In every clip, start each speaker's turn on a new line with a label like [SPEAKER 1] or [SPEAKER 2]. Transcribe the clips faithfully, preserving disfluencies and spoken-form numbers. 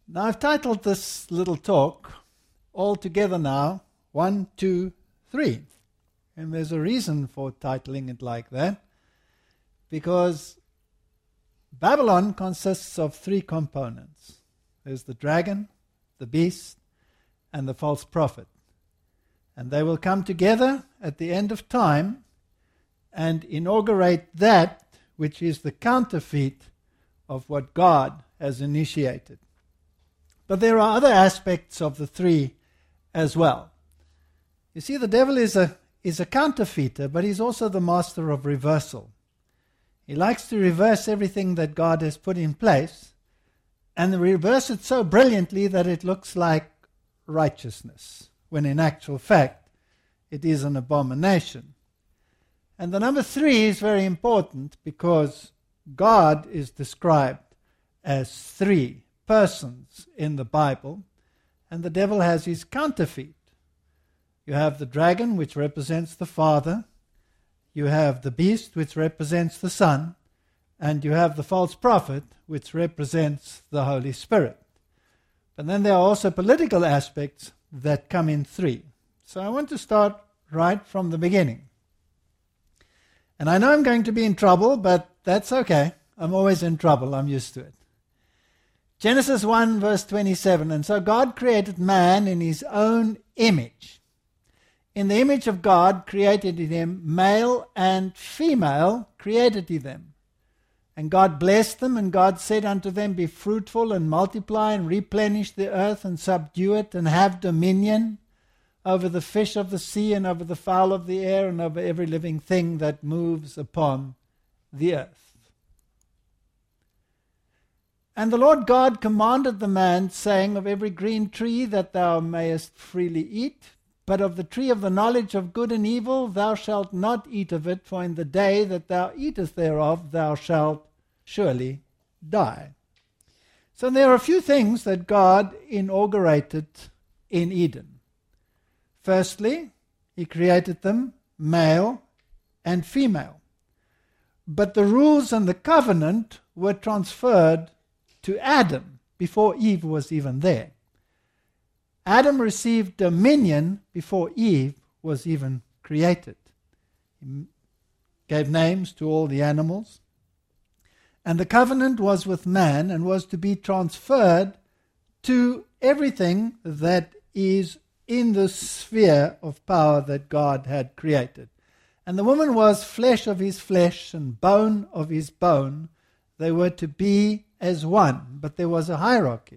[SPEAKER 1] Now, I've titled this little talk, All Together Now, One, Two, Three. And there's a reason for titling it like that, because Babylon consists of three components. There's the dragon, the beast, and the false prophet. And they will come together at the end of time and inaugurate that which is the counterfeit of what God has initiated. But there are other aspects of the three as well. You see, the devil is a is a counterfeiter, but he's also the master of reversal. He likes to reverse everything that God has put in place, and reverse it so brilliantly that it looks like righteousness, when in actual fact it is an abomination. And the number three is very important because God is described as three persons in the Bible, and the devil has his counterfeit. You have the dragon, which represents the Father. You have the beast, which represents the Son. And you have the false prophet, which represents the Holy Spirit. But then there are also political aspects that come in three. So I want to start right from the beginning. And I know I'm going to be in trouble, but that's okay. I'm always in trouble. I'm used to it. Genesis one, verse twenty-seven. And so God created man in his own image. In the image of God created he them, male and female created he them. And God blessed them, and God said unto them, Be fruitful and multiply and replenish the earth and subdue it and have dominion over the fish of the sea and over the fowl of the air and over every living thing that moves upon the earth. And the Lord God commanded the man, saying, Of every green tree that thou mayest freely eat, but of the tree of the knowledge of good and evil thou shalt not eat of it, for in the day that thou eatest thereof thou shalt surely die. So there are a few things that God inaugurated in Eden. Firstly, he created them male and female. But the rules and the covenant were transferred to Adam before Eve was even there. Adam received dominion before Eve was even created. He gave names to all the animals. And the covenant was with man and was to be transferred to everything that is in the sphere of power that God had created. And the woman was flesh of his flesh and bone of his bone. They were to be as one, but there was a hierarchy.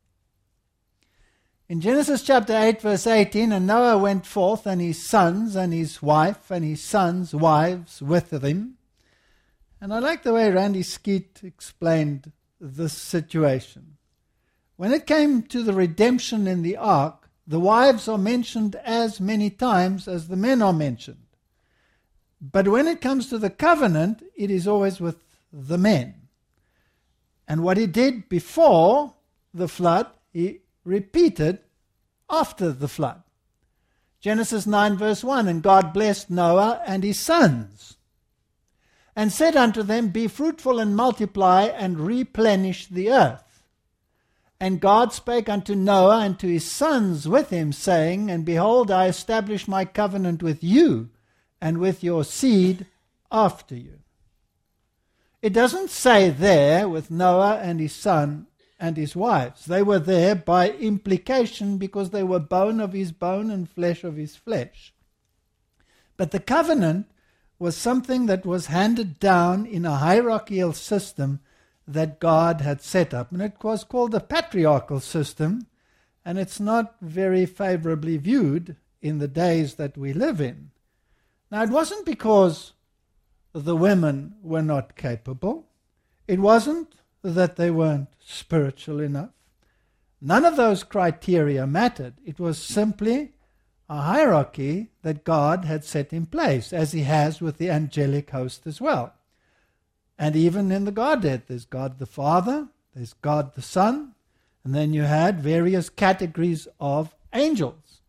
[SPEAKER 1] In Genesis chapter eight, verse eighteen, And Noah went forth, and his sons, and his wife, and his sons' wives with him. And I like the way Randy Skeet explained this situation. When it came to the redemption in the ark, the wives are mentioned as many times as the men are mentioned. But when it comes to the covenant, it is always with the men. And what he did before the flood, he repeated after the flood. Genesis nine, verse one, And God blessed Noah and his sons, and said unto them, Be fruitful and multiply, and replenish the earth. And God spake unto Noah and to his sons with him, saying, And behold, I establish my covenant with you, and with your seed after you. It doesn't say there with Noah and his son and his wives. They were there by implication because they were bone of his bone and flesh of his flesh. But the covenant was something that was handed down in a hierarchical system that God had set up. And it was called the patriarchal system, and it's not very favorably viewed in the days that we live in. Now, it wasn't because the women were not capable. It wasn't that they weren't spiritual enough. None of those criteria mattered. It was simply a hierarchy that God had set in place, as he has with the angelic host as well. And even in the Godhead, there's God the Father, there's God the Son, and then you had various categories of angels.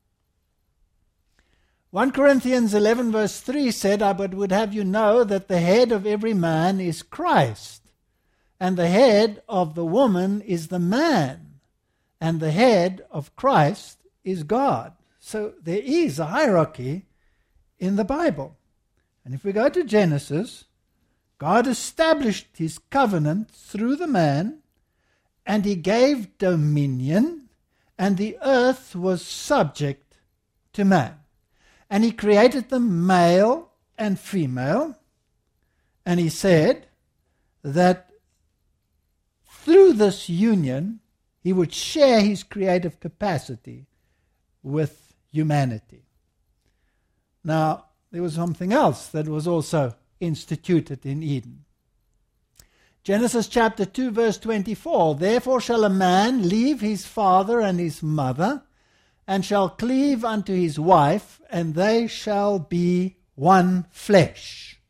[SPEAKER 1] First Corinthians eleven verse three said, I but would have you know that the head of every man is Christ, and the head of the woman is the man, and the head of Christ is God. So there is a hierarchy in the Bible. And if we go to Genesis, God established his covenant through the man, and he gave dominion, and the earth was subject to man. And he created them male and female, and he said that through this union, he would share his creative capacity with humanity. Now, there was something else that was also instituted in Eden. Genesis chapter two, verse twenty-four, "Therefore shall a man leave his father and his mother, and shall cleave unto his wife, and they shall be one flesh.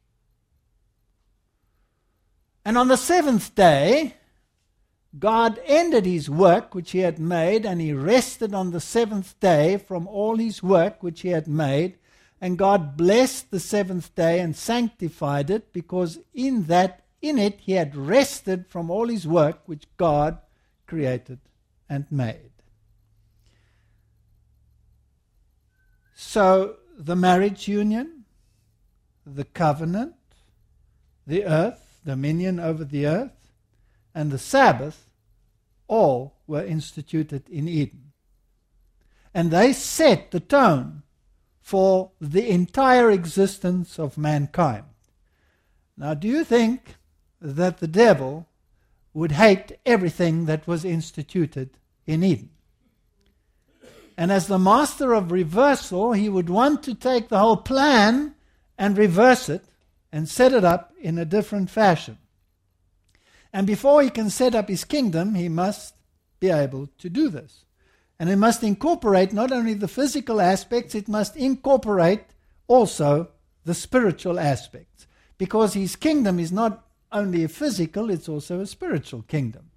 [SPEAKER 1] And on the seventh day, God ended his work which he had made, and he rested on the seventh day from all his work which he had made. And God blessed the seventh day and sanctified it, because in that in it he had rested from all his work which God created and made." So the marriage union, the covenant, the earth, dominion over the earth, and the Sabbath, all were instituted in Eden. And they set the tone for the entire existence of mankind. Now, do you think that the devil would hate everything that was instituted in Eden? And as the master of reversal, he would want to take the whole plan and reverse it and set it up in a different fashion. And before he can set up his kingdom, he must be able to do this. And it must incorporate not only the physical aspects, it must incorporate also the spiritual aspects. Because his kingdom is not only a physical, it's also a spiritual kingdom.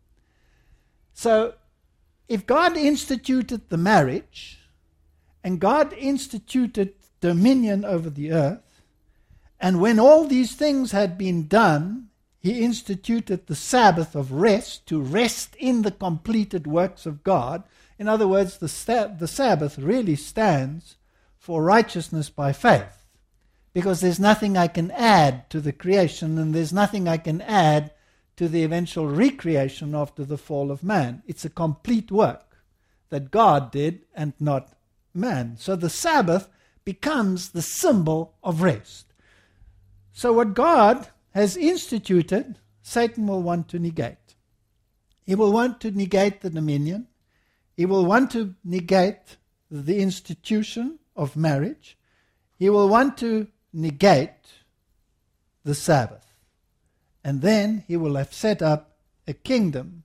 [SPEAKER 1] So, if God instituted the marriage, and God instituted dominion over the earth, and when all these things had been done, he instituted the Sabbath of rest, to rest in the completed works of God. In other words, the, sta- the Sabbath really stands for righteousness by faith, because there's nothing I can add to the creation, and there's nothing I can add to the eventual recreation after the fall of man. It's a complete work that God did and not man. So the Sabbath becomes the symbol of rest. So what God has instituted, Satan will want to negate. He will want to negate the dominion. He will want to negate the institution of marriage. He will want to negate the Sabbath. And then he will have set up a kingdom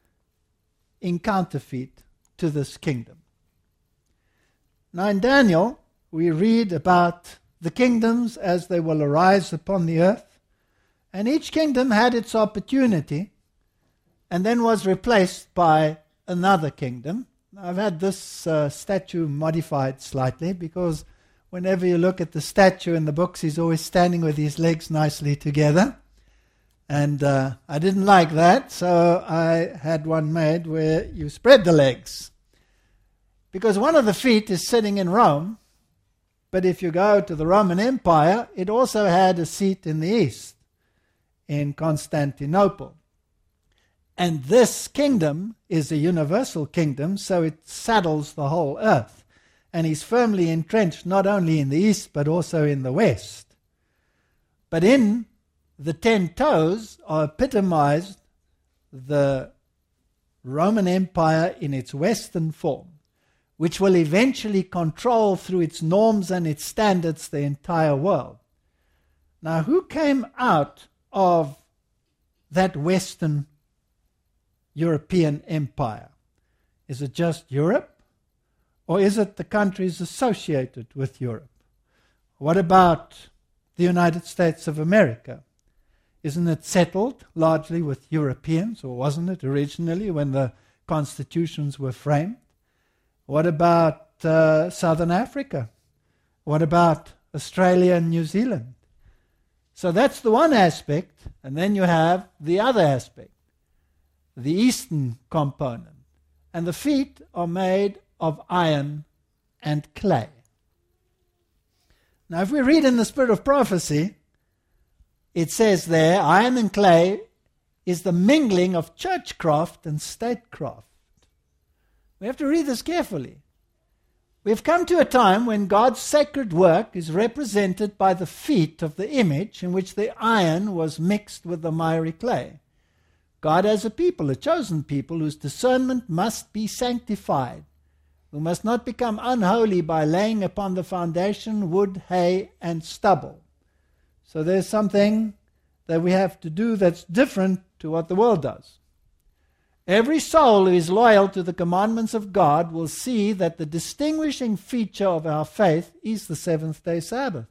[SPEAKER 1] in counterfeit to this kingdom. Now in Daniel, we read about the kingdoms as they will arise upon the earth. And each kingdom had its opportunity and then was replaced by another kingdom. I've had this uh, statue modified slightly, because whenever you look at the statue in the books, he's always standing with his legs nicely together. And uh, I didn't like that, so I had one made where you spread the legs. Because one of the feet is sitting in Rome, but if you go to the Roman Empire, it also had a seat in the east, in Constantinople. And this kingdom is a universal kingdom, so it saddles the whole earth. And he's firmly entrenched not only in the east, but also in the west. But in the ten toes are epitomized the Roman Empire in its western form, which will eventually control through its norms and its standards the entire world. Now, who came out of that Western European empire? Is it just Europe? Or is it the countries associated with Europe? What about the United States of America? Isn't it settled largely with Europeans, or wasn't it originally when the constitutions were framed? What about uh, Southern Africa? What about Australia and New Zealand? So that's the one aspect, and then you have the other aspect, the eastern component. and the feet are made of iron and clay. Now, if we read in the spirit of prophecy, it says there, iron and clay is the mingling of churchcraft and statecraft. We have to read this carefully. We've come to a time when God's sacred work is represented by the feet of the image in which the iron was mixed with the miry clay. God has a people, a chosen people, whose discernment must be sanctified, who must not become unholy by laying upon the foundation wood, hay, and stubble. So there's something that we have to do that's different to what the world does. Every soul who is loyal to the commandments of God will see that the distinguishing feature of our faith is the seventh-day Sabbath.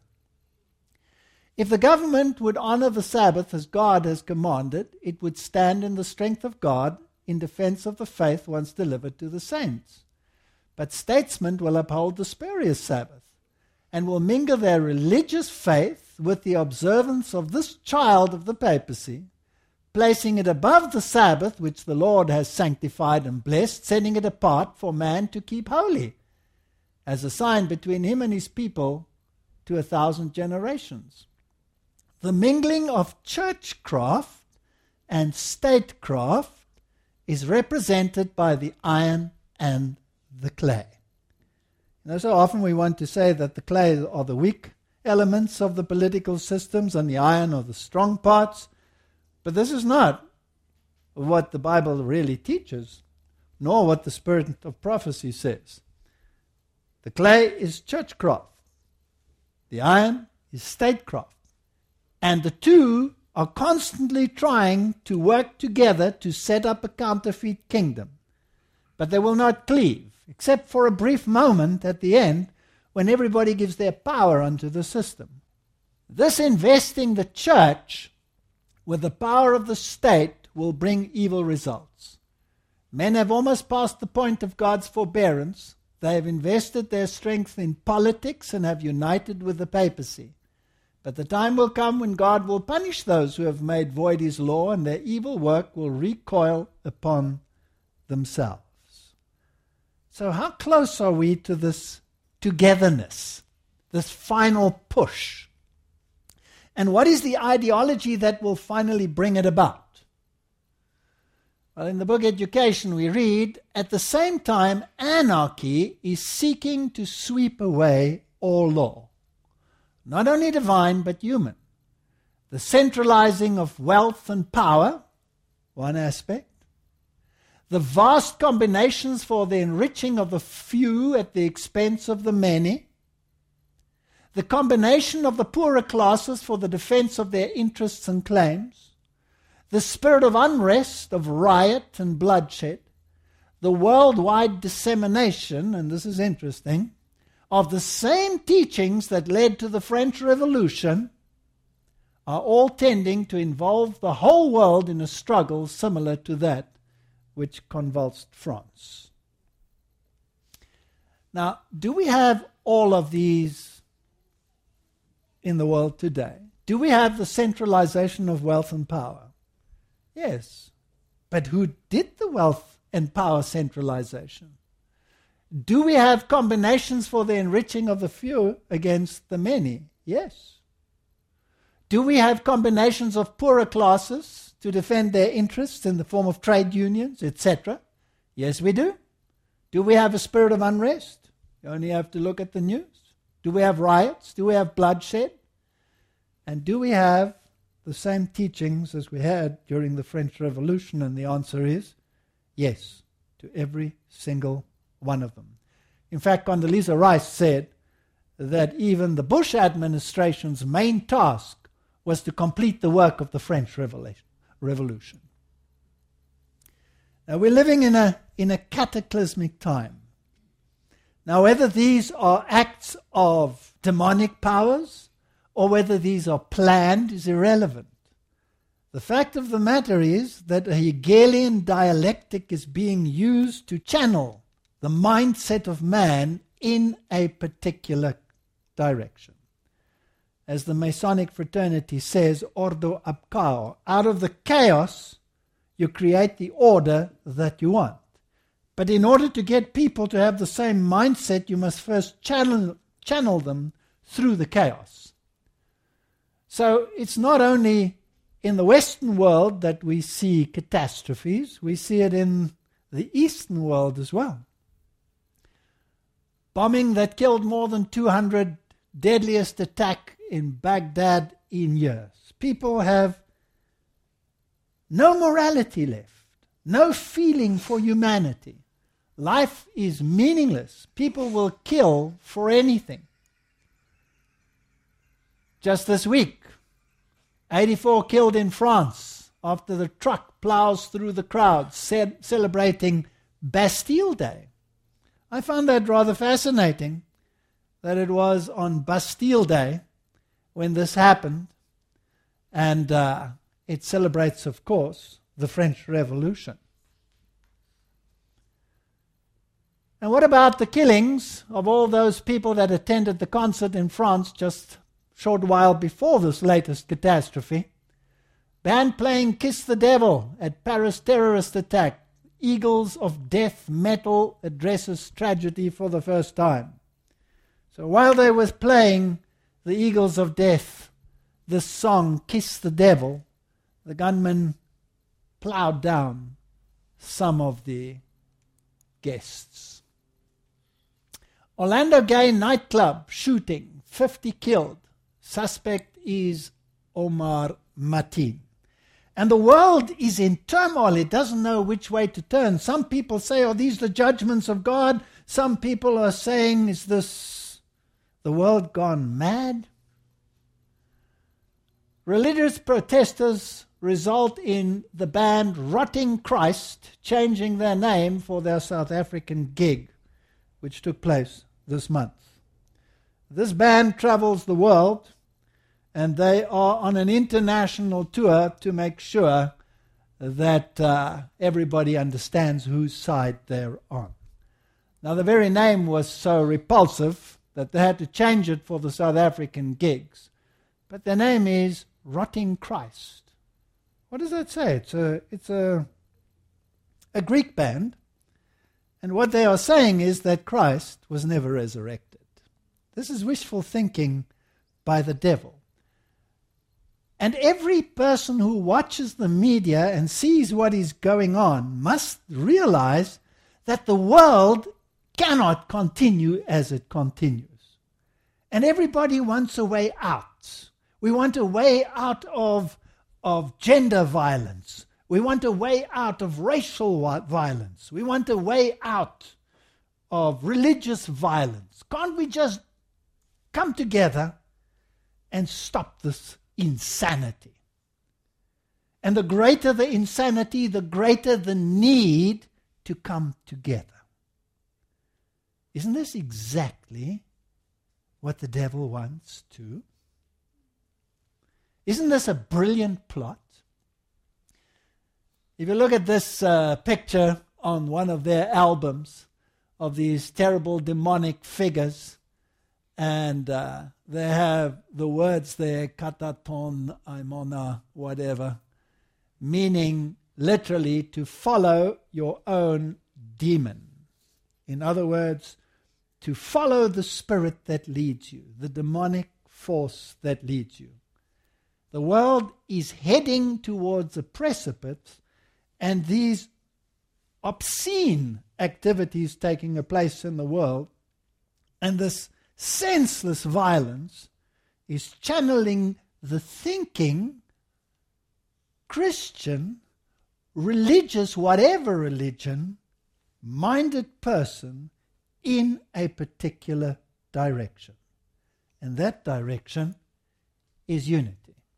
[SPEAKER 1] If the government would honor the Sabbath as God has commanded, it would stand in the strength of God in defense of the faith once delivered to the saints. But statesmen will uphold the spurious Sabbath and will mingle their religious faith with the observance of this child of the papacy, placing it above the Sabbath which the Lord has sanctified and blessed, setting it apart for man to keep holy, as a sign between him and his people to a thousand generations. The mingling of churchcraft and statecraft is represented by the iron and the clay. You know, so often we want to say that the clay are the weak elements of the political systems and the iron are the strong parts, but this is not what the Bible really teaches, nor what the spirit of prophecy says. The clay is churchcraft. The iron is statecraft. And the two are constantly trying to work together to set up a counterfeit kingdom. But they will not cleave, except for a brief moment at the end when everybody gives their power unto the system. This investing the church with the power of the state will bring evil results. Men have almost passed the point of God's forbearance. They have invested their strength in politics and have united with the papacy. But the time will come when God will punish those who have made void his law, and their evil work will recoil upon themselves. So how close are we to this togetherness, this final push? And what is the ideology that will finally bring it about? Well, in the book Education we read, at the same time, anarchy is seeking to sweep away all law. Not only divine, but human. The centralizing of wealth and power, one aspect. The vast combinations for the enriching of the few at the expense of the many. The combination of the poorer classes for the defense of their interests and claims. The spirit of unrest, of riot and bloodshed. The worldwide dissemination, and this is interesting, of the same teachings that led to the French Revolution are all tending to involve the whole world in a struggle similar to that which convulsed France. Now, do we have all of these in the world today? Do we have the centralization of wealth and power? Yes. But who did the wealth and power centralization? Do we have combinations for the enriching of the few against the many? Yes. Do we have combinations of poorer classes to defend their interests in the form of trade unions, et cetera? Yes, we do. Do we have a spirit of unrest? You only have to look at the news. Do we have riots? Do we have bloodshed? And do we have the same teachings as we had during the French Revolution? And the answer is yes, to every single one of them. In fact, Condoleezza Rice said that even the Bush administration's main task was to complete the work of the French Revolution. Now, we're living in a, in a cataclysmic time. Now, whether these are acts of demonic powers or whether these are planned is irrelevant. The fact of the matter is that a Hegelian dialectic is being used to channel the mindset of man in a particular direction. As the Masonic fraternity says, ordo ab chaos. Out of the chaos, you create the order that you want. But in order to get people to have the same mindset, you must first channel, channel them through the chaos. So it's not only in the Western world that we see catastrophes, we see it in the Eastern world as well. Bombing that killed more than two hundred, deadliest attack in Baghdad in years. People have no morality left, no feeling for humanity. Life is meaningless. People will kill for anything. Just this week, eighty-four killed in France after the truck plows through the crowd ce- celebrating Bastille Day. I found that rather fascinating, that it was on Bastille Day when this happened, and uh, it celebrates, of course, the French Revolution. And what about the killings of all those people that attended the concert in France just a short while before this latest catastrophe? Band playing Kiss the Devil at Paris terrorist attack. Eagles of Death metal addresses tragedy for the first time. So while they were playing the Eagles of Death, this song, Kiss the Devil, the gunmen plowed down some of the guests. Orlando gay nightclub shooting, fifty killed. Suspect is Omar Mateen. And the world is in turmoil. It doesn't know which way to turn. Some people say, are these the judgments of God? Some people are saying, is this the world gone mad? Religious protesters result in the band Rotting Christ changing their name for their South African gig, which took place this month. This band travels the world, and they are on an international tour to make sure that uh, everybody understands whose side they're on. Now, the very name was so repulsive that they had to change it for the South African gigs. But their name is Rotting Christ. What does that say? It's a, it's a, a Greek band. And what they are saying is that Christ was never resurrected. This is wishful thinking by the devil. And every person who watches the media and sees what is going on must realize that the world cannot continue as it continues. And everybody wants a way out. We want a way out of, of gender violence. We want a way out of racial violence. We want a way out of religious violence. Can't we just come together and stop this insanity? And the greater the insanity, the greater the need to come together. Isn't this exactly what the devil wants to? Isn't this a brilliant plot? If you look at this uh, picture on one of their albums of these terrible demonic figures, and uh, they have the words there, kataton, aimona, whatever, meaning literally to follow your own demon. In other words, to follow the spirit that leads you, the demonic force that leads you. The world is heading towards a precipice, and these obscene activities taking place in the world, and this senseless violence is channeling the thinking, Christian, religious, whatever religion, minded person in a particular direction. And that direction is unity.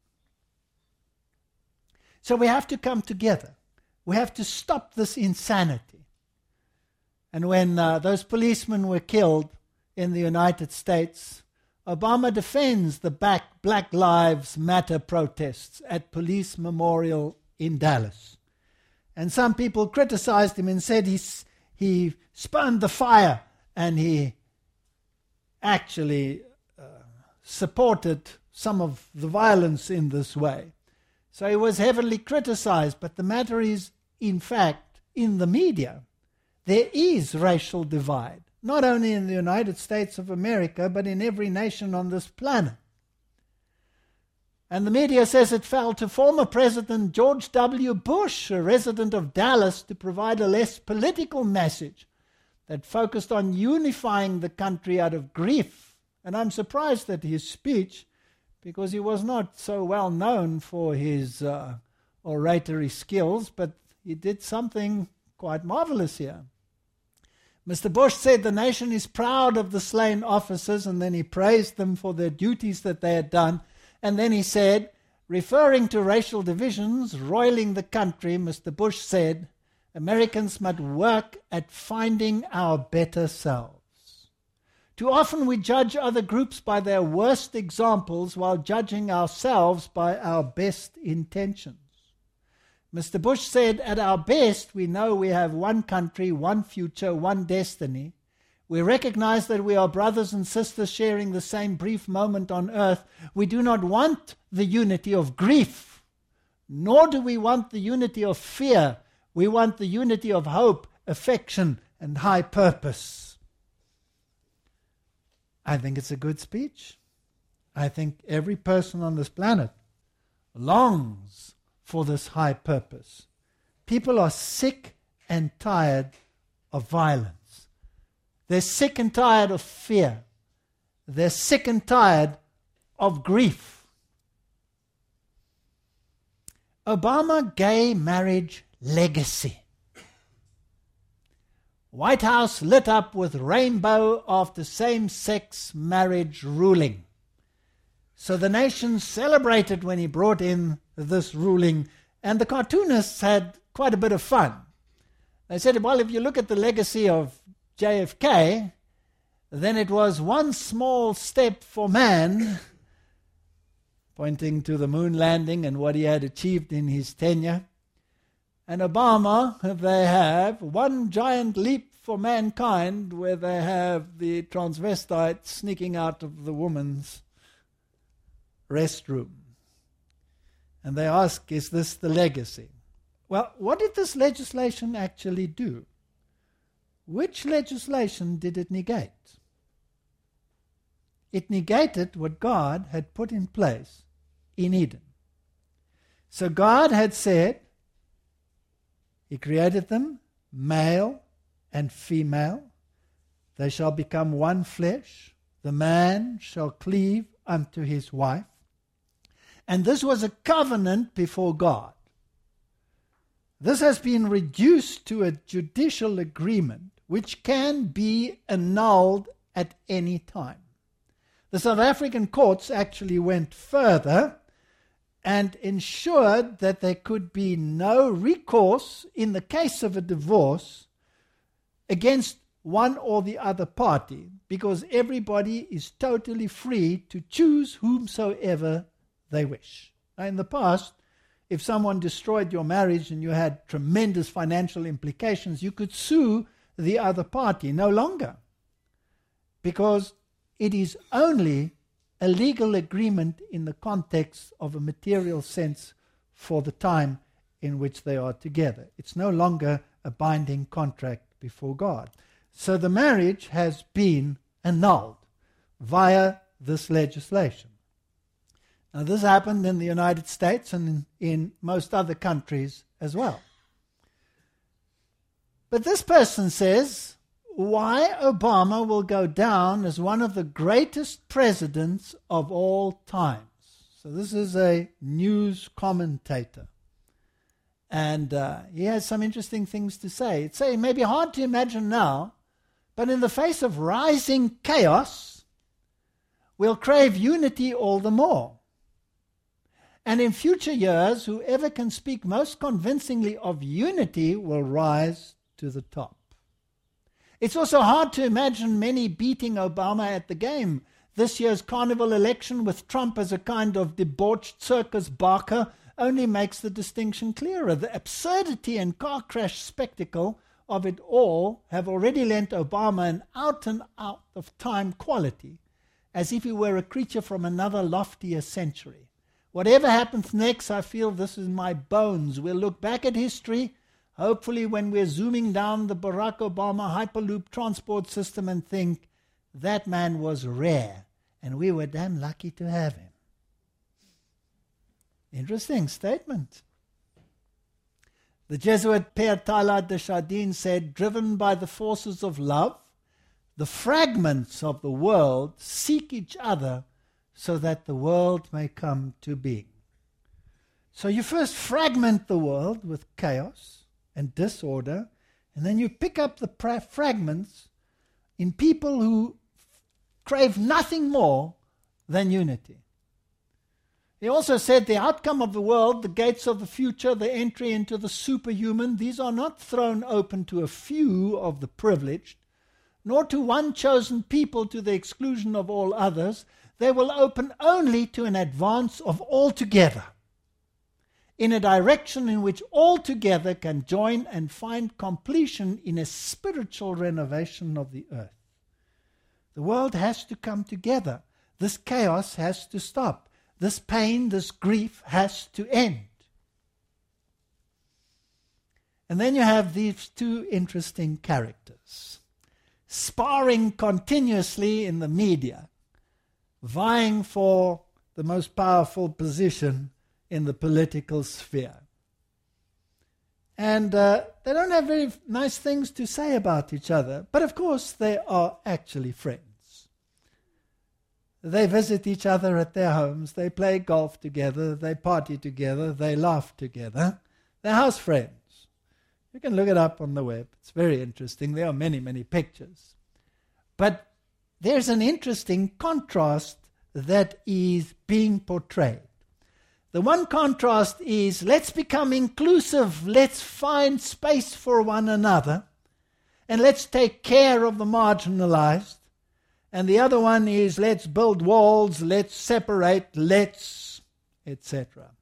[SPEAKER 1] So we have to come together. We have to stop this insanity. And when uh, those policemen were killed in the United States, Obama defends the back Black Lives Matter protests at Police Memorial in Dallas. And some people criticized him and said he, he spurned the fire, and he actually uh, supported some of the violence in this way. So he was heavily criticized, but the matter is, in fact, in the media, there is racial divide, not only in the United States of America, but in every nation on this planet. And the media says it fell to former President George W. Bush, a resident of Dallas, to provide a less political message that focused on unifying the country out of grief. And I'm surprised at his speech, because he was not so well known for his uh, oratory skills, but he did something quite marvelous here. Mister Bush said the nation is proud of the slain officers, and then he praised them for their duties that they had done. And then he said, referring to racial divisions roiling the country, Mister Bush said, Americans must work at finding our better selves. Too often we judge other groups by their worst examples while judging ourselves by our best intentions. Mister Bush said, at our best, we know we have one country, one future, one destiny. We recognize that we are brothers and sisters sharing the same brief moment on earth. We do not want the unity of grief, nor do we want the unity of fear. We want the unity of hope, affection, and high purpose. I think it's a good speech. I think every person on this planet longs for this high purpose. People are sick and tired of violence. They're sick and tired of fear. They're sick and tired of grief. Obama gay marriage legacy. White House lit up with rainbow after same-sex marriage ruling. So the nation celebrated when he brought in this ruling, and the cartoonists had quite a bit of fun. They said, well, if you look at the legacy of J F K, then it was one small step for man, pointing to the moon landing and what he had achieved in his tenure. And Obama, they have one giant leap for mankind, where they have the transvestite sneaking out of the woman's restroom. And they ask, is this the legacy? Well, what did this legislation actually do? Which legislation did it negate? It negated what God had put in place in Eden. So God had said, He created them, male and female. They shall become one flesh. The man shall cleave unto his wife. And this was a covenant before God. This has been reduced to a judicial agreement which can be annulled at any time. The South African courts actually went further and ensured that there could be no recourse in the case of a divorce against one or the other party, because everybody is totally free to choose whomsoever they wish. Now, in the past, if someone destroyed your marriage and you had tremendous financial implications, you could sue the other party. No longer, because it is only a legal agreement in the context of a material sense for the time in which they are together. It's no longer a binding contract before God. So the marriage has been annulled via this legislation. Now, this happened in the United States and in, in most other countries as well. But this person says, why Obama will go down as one of the greatest presidents of all times. So this is a news commentator. And uh, he has some interesting things to say. It's say, it may be hard to imagine now, but in the face of rising chaos, we'll crave unity all the more. And in future years, whoever can speak most convincingly of unity will rise to the top. It's also hard to imagine many beating Obama at the game. This year's carnival election with Trump as a kind of debauched circus barker only makes the distinction clearer. The absurdity and car crash spectacle of it all have already lent Obama an out and out of time quality, as if he were a creature from another loftier century. Whatever happens next, I feel this is my bones. We'll look back at history hopefully when we're zooming down the Barack Obama Hyperloop transport system and think, that man was rare, and we were damn lucky to have him. Interesting statement. The Jesuit Père Teilhard de Chardin said, driven by the forces of love, the fragments of the world seek each other so that the world may come to being. So you first fragment the world with chaos and disorder, and then you pick up the pra- fragments in people who crave nothing more than unity. He also said the outcome of the world, the gates of the future, the entry into the superhuman, these are not thrown open to a few of the privileged, nor to one chosen people to the exclusion of all others. They will open only to an advance of all together, in a direction in which all together can join and find completion in a spiritual renovation of the earth. The world has to come together. This chaos has to stop. This pain, this grief has to end. And then you have these two interesting characters, sparring continuously in the media, vying for the most powerful position in the political sphere. And uh, they don't have very nice things to say about each other, but of course they are actually friends. They visit each other at their homes, they play golf together, they party together, they laugh together. They're house friends. You can look it up on the web. It's very interesting. There are many, many pictures. But there's an interesting contrast that is being portrayed. The one contrast is, let's become inclusive, let's find space for one another, and let's take care of the marginalized. And the other one is, let's build walls, let's separate, let's, et cetera.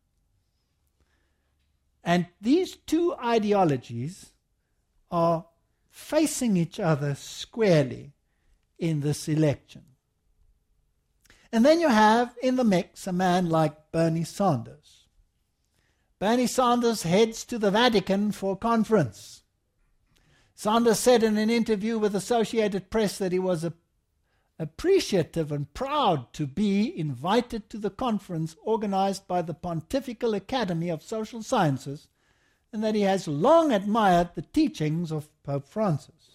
[SPEAKER 1] And these two ideologies are facing each other squarely in this election. And then you have in the mix a man like Bernie Sanders. Bernie Sanders heads to the Vatican for a conference. Sanders said in an interview with Associated Press that he was a appreciative and proud to be invited to the conference organized by the Pontifical Academy of Social Sciences, and that he has long admired the teachings of Pope Francis.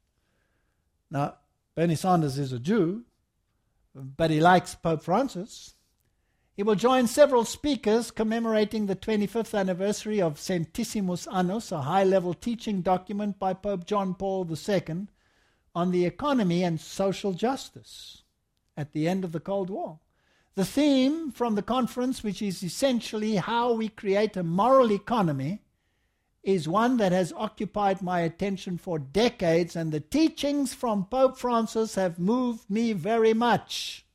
[SPEAKER 1] Now, Bernie Sanders is a Jew, but he likes Pope Francis. He will join several speakers commemorating the twenty-fifth anniversary of Centissimus Annus, a high-level teaching document by Pope John Paul the Second, on the economy and social justice at the end of the Cold War. The theme from the conference, which is essentially how we create a moral economy, is one that has occupied my attention for decades, and the teachings from Pope Francis have moved me very much,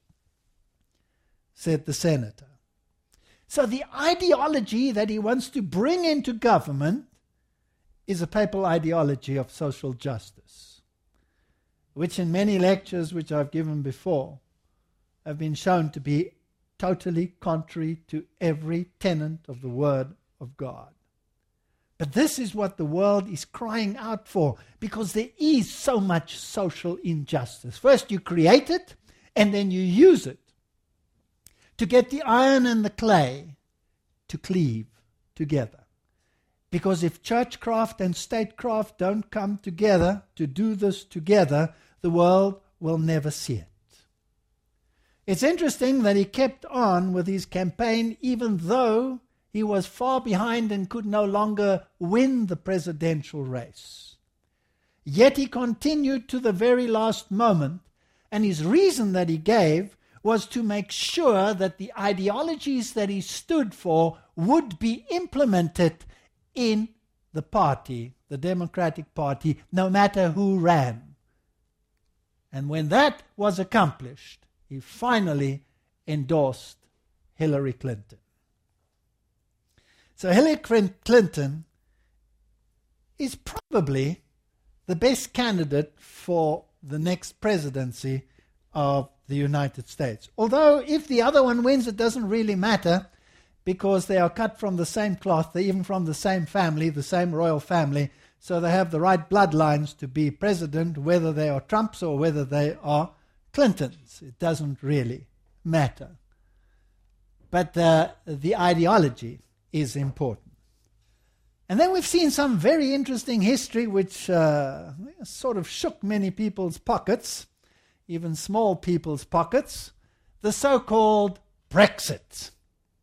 [SPEAKER 1] said the senator. So the ideology that he wants to bring into government is a papal ideology of social justice, which in many lectures which I've given before have been shown to be totally contrary to every tenet of the Word of God. But this is what the world is crying out for, because there is so much social injustice. First you create it, and then you use it to get the iron and the clay to cleave together. Because if churchcraft and statecraft don't come together to do this together, the world will never see it. It's interesting that he kept on with his campaign even though he was far behind and could no longer win the presidential race. Yet he continued to the very last moment, and his reason that he gave was to make sure that the ideologies that he stood for would be implemented in the party, the Democratic Party, no matter who ran. And when that was accomplished, he finally endorsed Hillary Clinton. So Hillary Clinton is probably the best candidate for the next presidency of the United States. Although if the other one wins, it doesn't really matter, because they are cut from the same cloth, they're even from the same family, the same royal family, so they have the right bloodlines to be president, whether they are Trumps or whether they are Clintons. It doesn't really matter. But uh, the ideology is important. And then we've seen some very interesting history which uh, sort of shook many people's pockets, even small people's pockets, the so-called Brexit.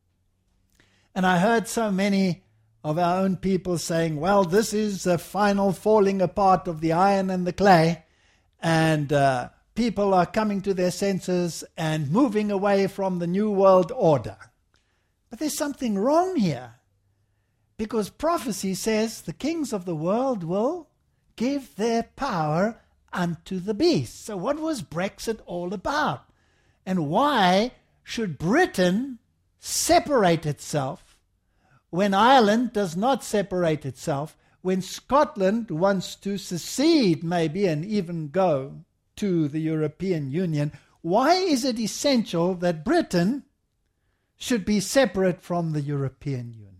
[SPEAKER 1] And I heard so many of our own people saying, well, this is the final falling apart of the iron and the clay, and uh, people are coming to their senses and moving away from the New World Order. But there's something wrong here, because prophecy says the kings of the world will give their power unto the beast. So what was Brexit all about? And why should Britain separate itself when Ireland does not separate itself, when Scotland wants to secede maybe and even go to the European Union? Why is it essential that Britain should be separate from the European Union?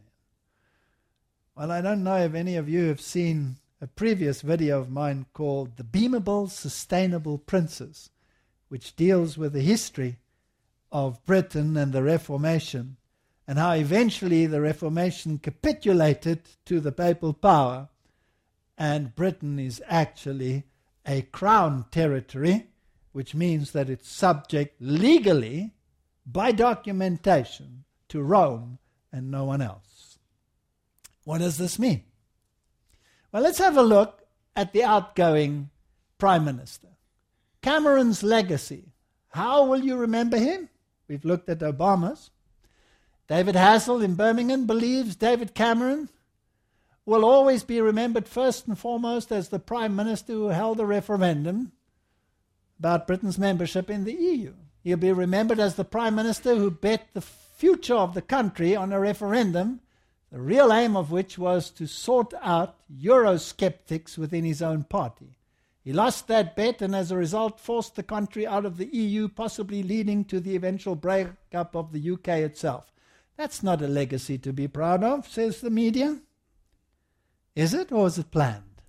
[SPEAKER 1] Well, I don't know if any of you have seen a previous video of mine called The Beamable Sustainable Princes, which deals with the history of Britain and the Reformation, and how eventually the Reformation capitulated to the papal power, and Britain is actually a crown territory, which means that it's subject legally, by documentation, to Rome and no one else. What does this mean? Well, let's have a look at the outgoing Prime Minister. Cameron's legacy. How will you remember him? We've looked at Obama's. David Hassel in Birmingham believes David Cameron will always be remembered first and foremost as the Prime Minister who held a referendum about Britain's membership in the E U. He'll be remembered as the Prime Minister who bet the future of the country on a referendum, the real aim of which was to sort out Eurosceptics within his own party. He lost that bet and as a result forced the country out of the E U, possibly leading to the eventual breakup of the U K itself. That's not a legacy to be proud of, says the media. Is it, or is it planned?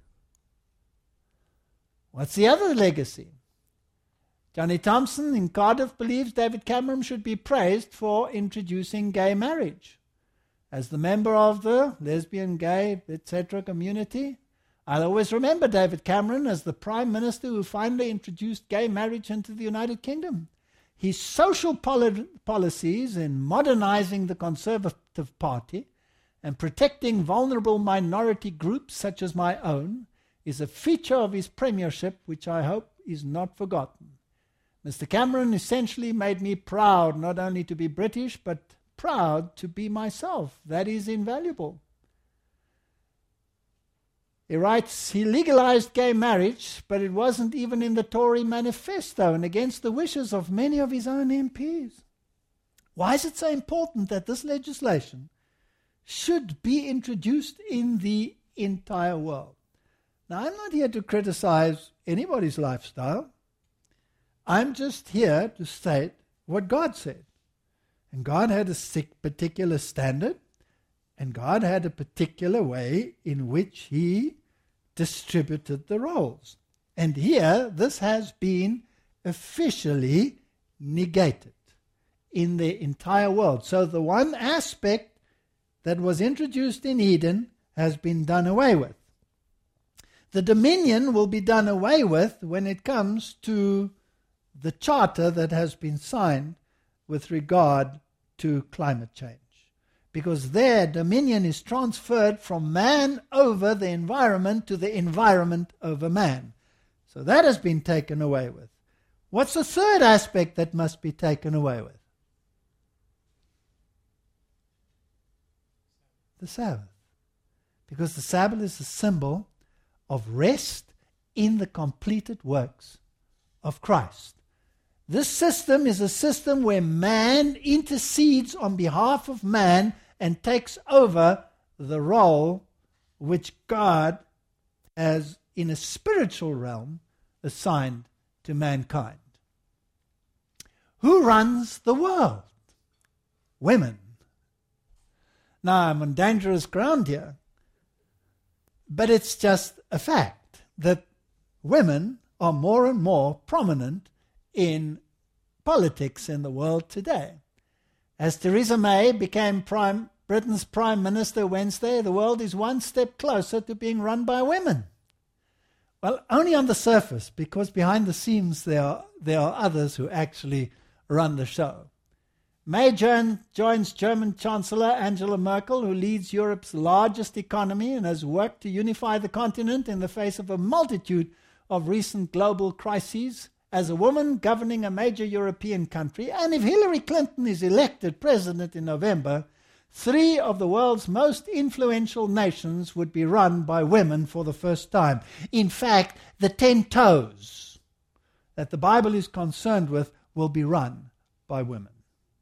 [SPEAKER 1] What's the other legacy? Johnny Thompson in Cardiff believes David Cameron should be praised for introducing gay marriage. As the member of the lesbian, gay, et cetera community, I'll always remember David Cameron as the Prime Minister who finally introduced gay marriage into the United Kingdom. His social poli- policies in modernizing the Conservative Party and protecting vulnerable minority groups such as my own is a feature of his premiership which I hope is not forgotten. Mister Cameron essentially made me proud not only to be British, but proud to be myself. That is invaluable. He writes, he legalized gay marriage, but it wasn't even in the Tory manifesto and against the wishes of many of his own M Ps. Why is it so important that this legislation should be introduced in the entire world? Now, I'm not here to criticize anybody's lifestyle. I'm just here to state what God said. And God had a particular standard, and God had a particular way in which he distributed the roles. And here, this has been officially negated in the entire world. So the one aspect that was introduced in Eden has been done away with. The dominion will be done away with when it comes to the charter that has been signed with regard to climate change. Because their dominion is transferred from man over the environment to the environment over man. So that has been taken away with. What's the third aspect that must be taken away with? The Sabbath. Because the Sabbath is a symbol of rest in the completed works of Christ. This system is a system where man intercedes on behalf of man and takes over the role which God has, in a spiritual realm, assigned to mankind. Who runs the world? Women. Now, I'm on dangerous ground here, but it's just a fact that women are more and more prominent in politics in the world today. As Theresa May became Prime, Britain's Prime Minister Wednesday, the world is one step closer to being run by women. Well, only on the surface, because behind the scenes there are, there are others who actually run the show. May join, joins German Chancellor Angela Merkel, who leads Europe's largest economy and has worked to unify the continent in the face of a multitude of recent global crises, as a woman governing a major European country. And if Hillary Clinton is elected president in November, three of the world's most influential nations would be run by women for the first time. In fact, the ten toes that the Bible is concerned with will be run by women.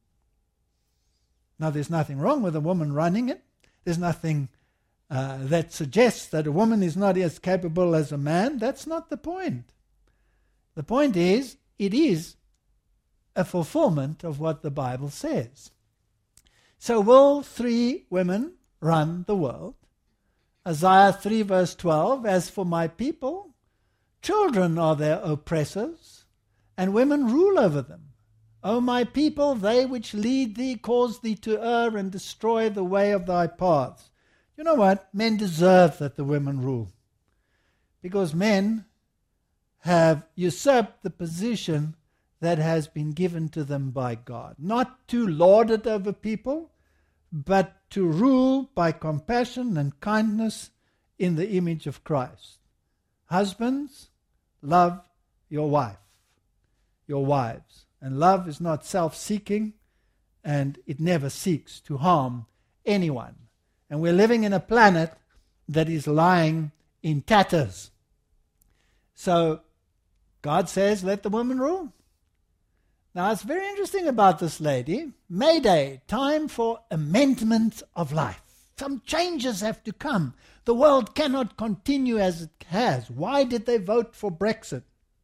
[SPEAKER 1] Now, there's nothing wrong with a woman running it. There's nothing uh, that suggests that a woman is not as capable as a man. That's not the point. The point is, it is a fulfillment of what the Bible says. So will three women run the world? Isaiah three verse twelve, as for my people, children are their oppressors, and women rule over them. O my people, they which lead thee cause thee to err and destroy the way of thy paths. You know what? Men deserve that the women rule, because men have usurped the position that has been given to them by God. Not to lord it over people, but to rule by compassion and kindness in the image of Christ. Husbands, love your wife, your wives. And love is not self-seeking, and it never seeks to harm anyone. And we're living in a planet that is lying in tatters. So God says, let the woman rule. Now, it's very interesting about this lady. May Day, time for amendment of life. Some changes have to come. The world cannot continue as it has. Why did they vote for Brexit?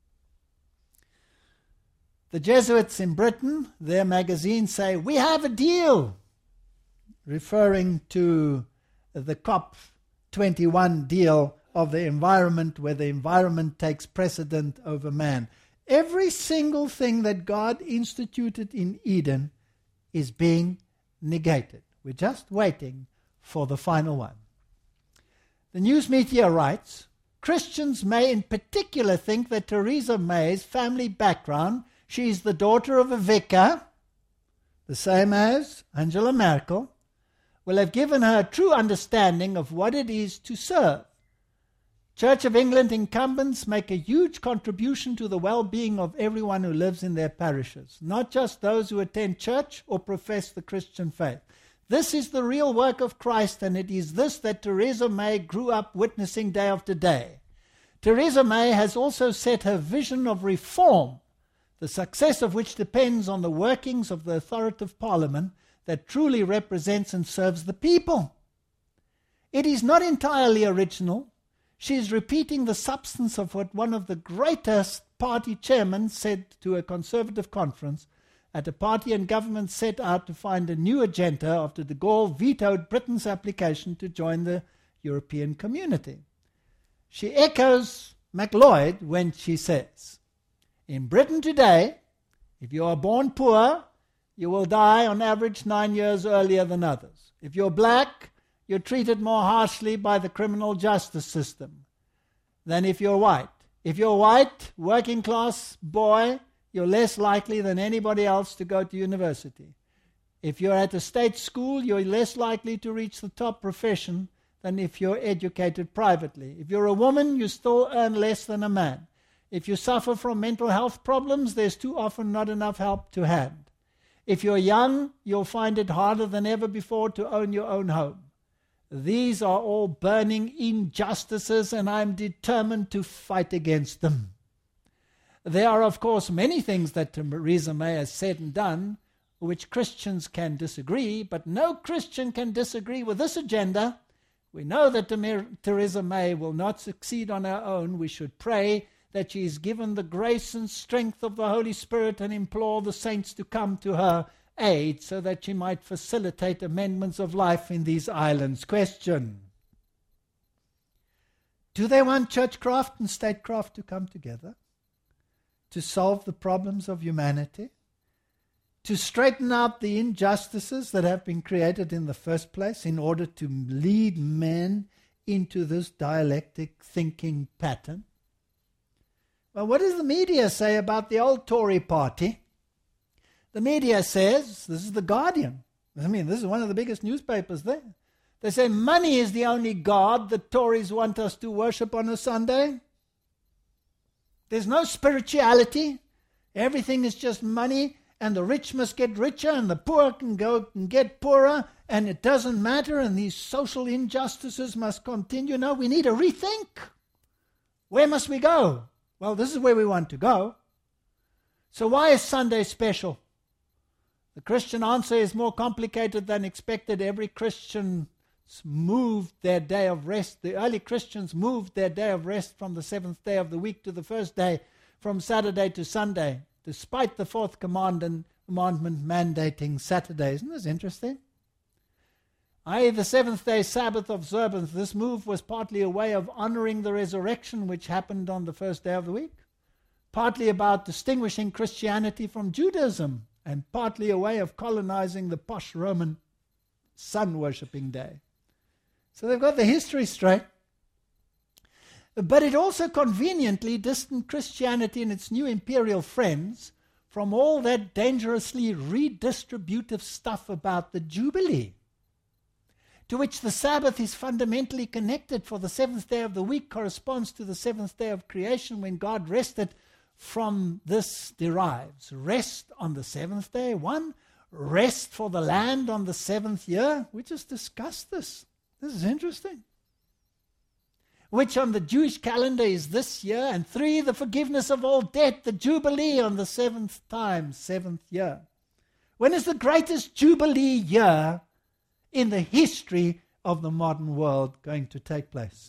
[SPEAKER 1] The Jesuits in Britain, their magazine, say, we have a deal, referring to the COP twenty-one deal of the environment, where the environment takes precedent over man. Every single thing that God instituted in Eden is being negated. We're just waiting for the final one. The News Media writes, Christians may in particular think that Theresa May's family background, she is the daughter of a vicar, the same as Angela Merkel, will have given her a true understanding of what it is to serve. Church of England incumbents make a huge contribution to the well-being of everyone who lives in their parishes, not just those who attend church or profess the Christian faith. This is the real work of Christ, and it is this that Theresa May grew up witnessing day after day. Theresa May has also set her vision of reform, the success of which depends on the workings of the authoritative parliament that truly represents and serves the people. It is not entirely original. She is repeating the substance of what one of the greatest party chairmen said to a conservative conference at a party and government set out to find a new agenda after de Gaulle vetoed Britain's application to join the European community. She echoes MacLeod when she says, in Britain today, if you are born poor, you will die on average nine years earlier than others. If you're black, you're treated more harshly by the criminal justice system than if you're white. If you're white, working class boy, you're less likely than anybody else to go to university. If you're at a state school, you're less likely to reach the top profession than if you're educated privately. If you're a woman, you still earn less than a man. If you suffer from mental health problems, there's too often not enough help to hand. If you're young, you'll find it harder than ever before to own your own home. These are all burning injustices, and I'm determined to fight against them. There are, of course, many things that Theresa May has said and done which Christians can disagree, but no Christian can disagree with this agenda. We know that Theresa May will not succeed on her own. We should pray that she is given the grace and strength of the Holy Spirit and implore the saints to come to her aid so that she might facilitate amendments of life in these islands. Question: do they want churchcraft and statecraft to come together to solve the problems of humanity, to straighten out the injustices that have been created in the first place in order to lead men into this dialectic thinking pattern? Well, what does the media say about the old Tory party? The media says, this is the Guardian, I mean, this is one of the biggest newspapers there. They say money is the only God the Tories want us to worship on a Sunday. There's no spirituality. Everything is just money, and the rich must get richer, and the poor can go and get poorer, and it doesn't matter, and these social injustices must continue. No, we need a rethink. Where must we go? Well, this is where we want to go. So why is Sunday special? The Christian answer is more complicated than expected. Every Christian moved their day of rest. The early Christians moved their day of rest from the seventh day of the week to the first day, from Saturday to Sunday, despite the fourth commandment mandating Saturday. Isn't this interesting? that is the seventh day Sabbath observance. This move was partly a way of honoring the resurrection which happened on the first day of the week, partly about distinguishing Christianity from Judaism, and partly a way of colonizing the posh Roman sun-worshipping day. So they've got the history straight. But it also conveniently distanced Christianity and its new imperial friends from all that dangerously redistributive stuff about the Jubilee, to which the Sabbath is fundamentally connected, for the seventh day of the week corresponds to the seventh day of creation when God rested. From this derives rest on the seventh day, one, rest for the land on the seventh year. We just discussed this. This is interesting. Which on the Jewish calendar is this year. And three, the forgiveness of all debt, the Jubilee on the seventh time, seventh year. When is the greatest Jubilee year in the history of the modern world going to take place?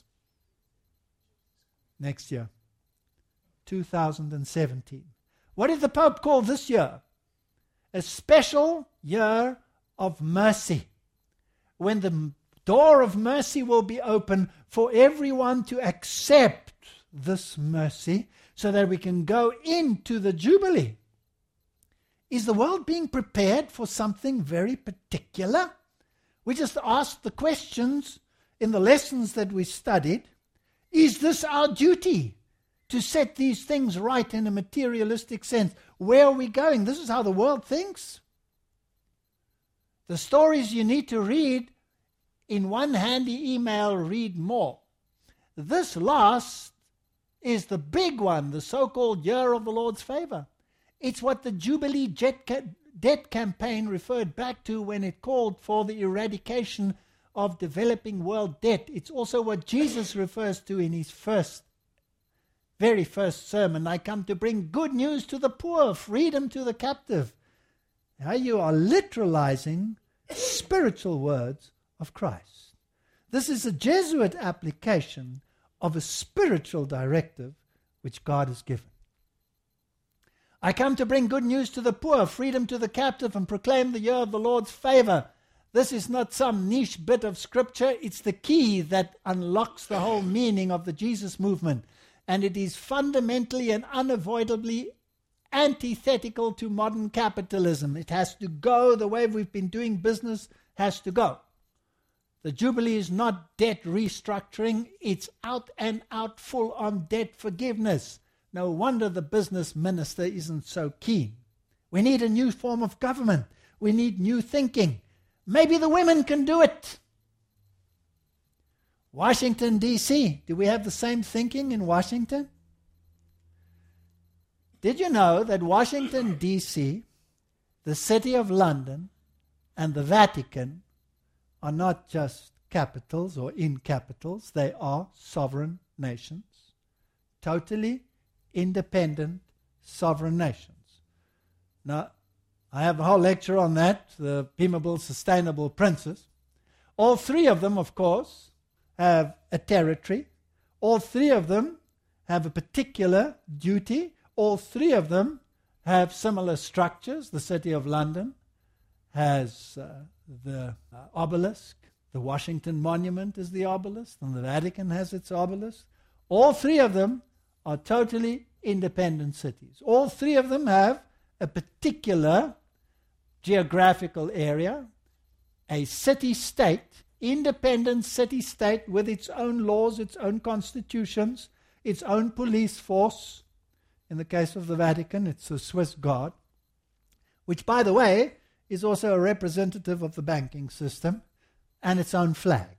[SPEAKER 1] Next year, two thousand seventeen. What did the Pope call this year? A special year of mercy, when the door of mercy will be open for everyone to accept this mercy so that we can go into the Jubilee. Is the world being prepared for something very particular? We just asked the questions in the lessons that we studied. Is this our duty to set these things right in a materialistic sense? Where are we going? This is how the world thinks. The stories you need to read in one handy email, read more. This last is the big one, the so-called year of the Lord's favor. It's what the Jubilee jet ca- debt campaign referred back to when it called for the eradication of developing world debt. It's also what Jesus refers to in his first, very first sermon. I come to bring good news to the poor, freedom to the captive. Now you are literalizing spiritual words of Christ. This is a Jesuit application of a spiritual directive which God has given. I come to bring good news to the poor, freedom to the captive, and proclaim the year of the Lord's favor. This is not some niche bit of scripture. It's the key that unlocks the whole meaning of the Jesus movement. And it is fundamentally and unavoidably antithetical to modern capitalism. It has to go. The way we've been doing business has to go. The Jubilee is not debt restructuring. It's out and out full on debt forgiveness. No wonder the business minister isn't so keen. We need a new form of government. We need new thinking. Maybe the women can do it. Washington, D C Do we have the same thinking in Washington? Did you know that Washington, D C, the City of London, and the Vatican are not just capitals or in capitals, they are sovereign nations, totally independent sovereign nations. Now, I have a whole lecture on that, the Peaceable Sustainable Princes. All three of them, of course, have a territory. All three of them have a particular duty. All three of them have similar structures, the City of London, has uh, the uh, obelisk. The Washington Monument is the obelisk, and the Vatican has its obelisk. All three of them are totally independent cities. All three of them have a particular geographical area, a city-state, independent city-state with its own laws, its own constitutions, its own police force. In the case of the Vatican, it's the Swiss Guard, which, by the way, is also a representative of the banking system, and its own flag.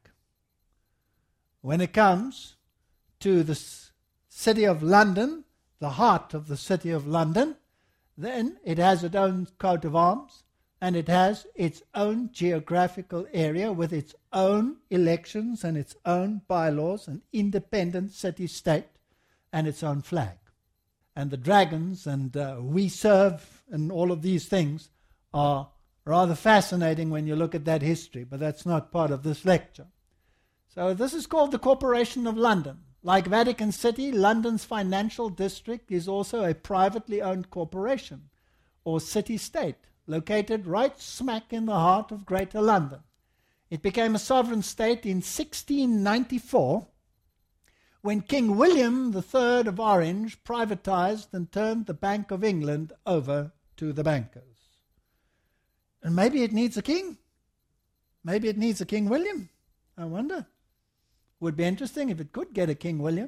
[SPEAKER 1] When it comes to the s- city of London, the heart of the city of London, then it has its own coat of arms, and it has its own geographical area with its own elections and its own bylaws, an independent city-state, and its own flag. And the dragons and uh, we serve and all of these things are rather fascinating when you look at that history, but that's not part of this lecture. So this is called the Corporation of London. Like Vatican City, London's financial district is also a privately owned corporation or city-state located right smack in the heart of Greater London. It became a sovereign state in sixteen ninety-four when King William the Third of Orange privatized and turned the Bank of England over to the bankers. And maybe it needs a king. Maybe it needs a King William. I wonder. Would be interesting if it could get a King William.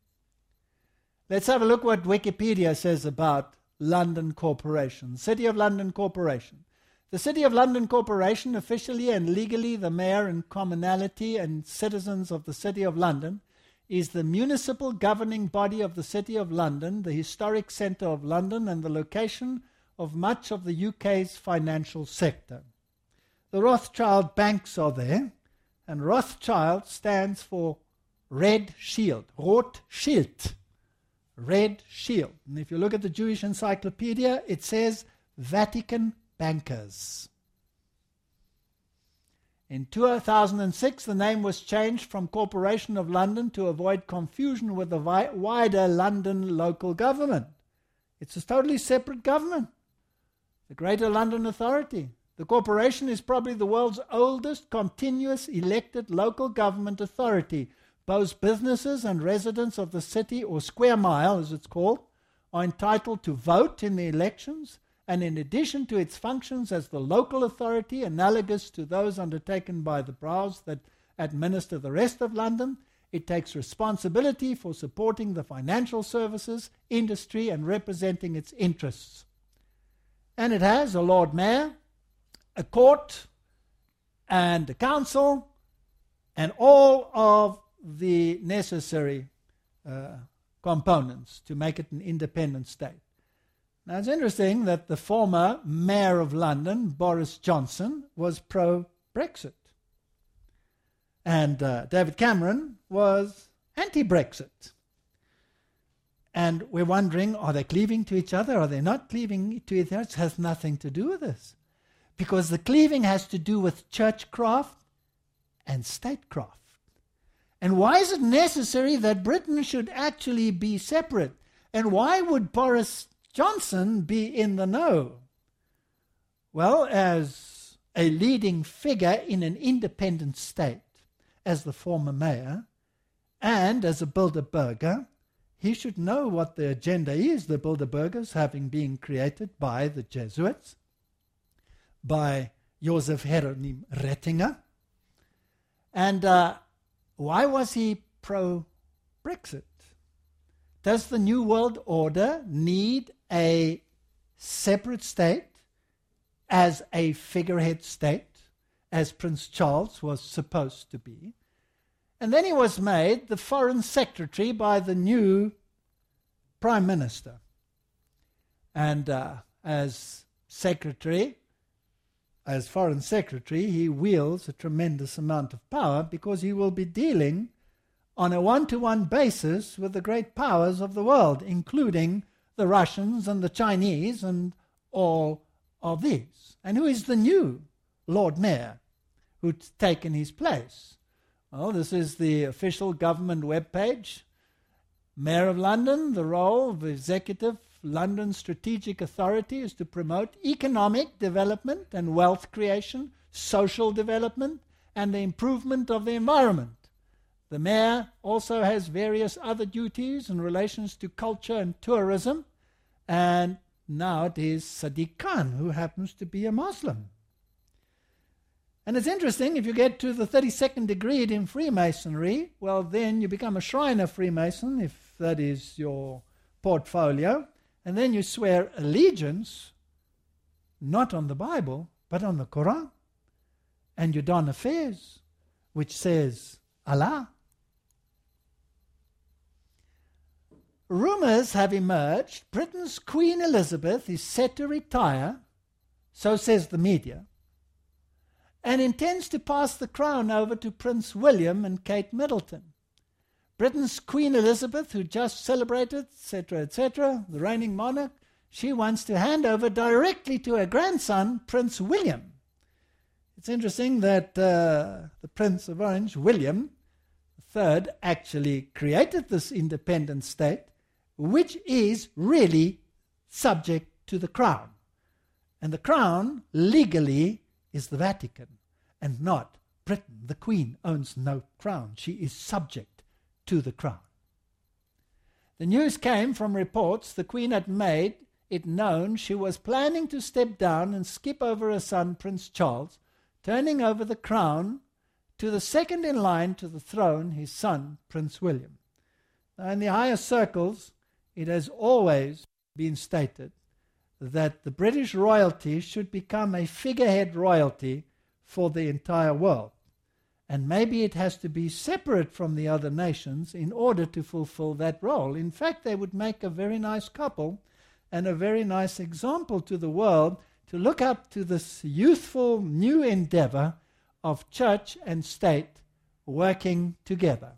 [SPEAKER 1] Let's have a look what Wikipedia says about London Corporation. City of London Corporation. The City of London Corporation, officially and legally the mayor and commonalty and citizens of the City of London, is the municipal governing body of the City of London, the historic centre of London, and the location of much of the U K's financial sector. The Rothschild banks are there, and Rothschild stands for Red Shield, Rothschild, Red Shield. And if you look at the Jewish Encyclopedia, it says Vatican Bankers. In two thousand six, the name was changed from Corporation of London to avoid confusion with the vi- wider London local government. It's a totally separate government. The Greater London Authority. The corporation is probably the world's oldest continuous elected local government authority. Both businesses and residents of the city, or square mile as it's called, are entitled to vote in the elections, and in addition to its functions as the local authority analogous to those undertaken by the boroughs that administer the rest of London, it takes responsibility for supporting the financial services, industry, and representing its interests. And it has a Lord Mayor, a court, and a council, and all of the necessary uh, components to make it an independent state. Now, it's interesting that the former Mayor of London, Boris Johnson, was pro-Brexit. And uh, David Cameron was anti-Brexit. And we're wondering, are they cleaving to each other? Are they not cleaving to each other? It has nothing to do with this. Because the cleaving has to do with churchcraft and statecraft. And why is it necessary that Britain should actually be separate? And why would Boris Johnson be in the know? Well, as a leading figure in an independent state, as the former mayor, and as a Bilderberger, he should know what the agenda is, the Bilderbergers having been created by the Jesuits, by Joseph Hieronym Rettinger. And uh, why was he pro-Brexit? Does the New World Order need a separate state as a figurehead state, as Prince Charles was supposed to be? And then he was made the Foreign Secretary by the new Prime Minister. And uh, as Secretary, as Foreign Secretary, he wields a tremendous amount of power because he will be dealing on a one-to-one basis with the great powers of the world, including the Russians and the Chinese and all of these. And who is the new Lord Mayor who's taken his place? Well, this is the official government webpage. Mayor of London, the role of executive London's strategic authority is to promote economic development and wealth creation, social development, and the improvement of the environment. The mayor also has various other duties in relations to culture and tourism, and now it is Sadiq Khan, who happens to be a Muslim. And it's interesting, if you get to the thirty-second degree in Freemasonry, well, then you become a Shriner Freemason, if that is your portfolio, and then you swear allegiance, not on the Bible, but on the Quran. And you don a fez, which says Allah. Rumours have emerged Britain's Queen Elizabeth is set to retire, so says the media, and intends to pass the crown over to Prince William and Kate Middleton. Britain's Queen Elizabeth, who just celebrated, et cetera, et cetera, the reigning monarch, she wants to hand over directly to her grandson, Prince William. It's interesting that uh, the Prince of Orange, William the Third, actually created this independent state, which is really subject to the crown. And the crown, legally, is the Vatican, and not Britain. The Queen owns no crown. She is subject to the crown. The news came from reports the Queen had made it known she was planning to step down and skip over her son, Prince Charles, turning over the crown to the second in line to the throne, his son, Prince William. Now, in the higher circles, it has always been stated that the British royalty should become a figurehead royalty for the entire world. And maybe it has to be separate from the other nations in order to fulfill that role. In fact, they would make a very nice couple and a very nice example to the world to look up to this youthful new endeavor of church and state working together.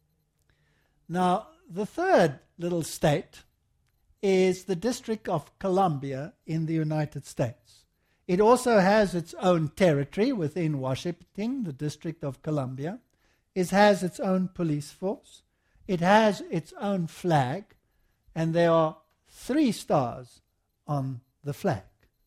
[SPEAKER 1] Now, the third little state is the District of Columbia in the United States. It also has its own territory within Washington, the District of Columbia. It has its own police force. It has its own flag, and there are three stars on the flag.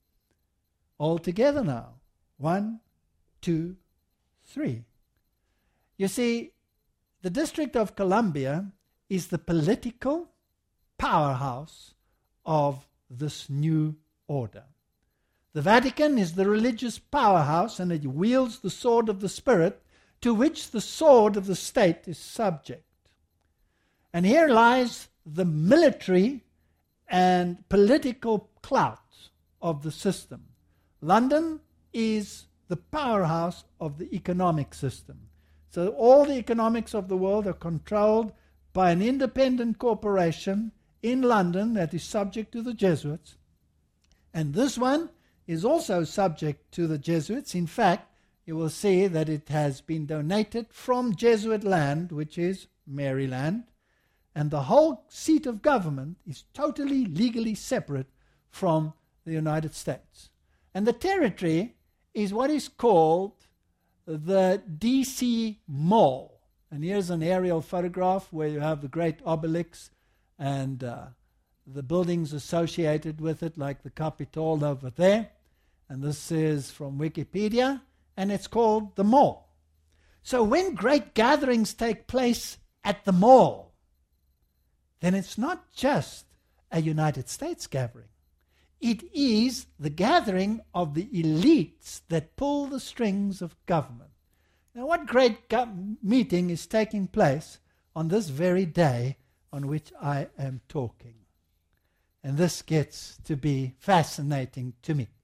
[SPEAKER 1] All together now. One, two, three. You see, the District of Columbia is the political powerhouse of this new order. The Vatican is the religious powerhouse, and it wields the sword of the Spirit, to which the sword of the state is subject. And here lies the military and political clout of the system. London is the powerhouse of the economic system. So all the economics of the world are controlled by an independent corporation in London that is subject to the Jesuits. And this one is also subject to the Jesuits. In fact, you will see that it has been donated from Jesuit land, which is Maryland, and the whole seat of government is totally legally separate from the United States. And the territory is what is called the D C Mall. And here's an aerial photograph where you have the great Obelix and uh, the buildings associated with it, like the Capitol over there. And this is from Wikipedia, and it's called the Mall. So when great gatherings take place at the mall, then it's not just a United States gathering. It is the gathering of the elites that pull the strings of government. Now, what great go- meeting is taking place on this very day on which I am talking? And this gets to be fascinating to me.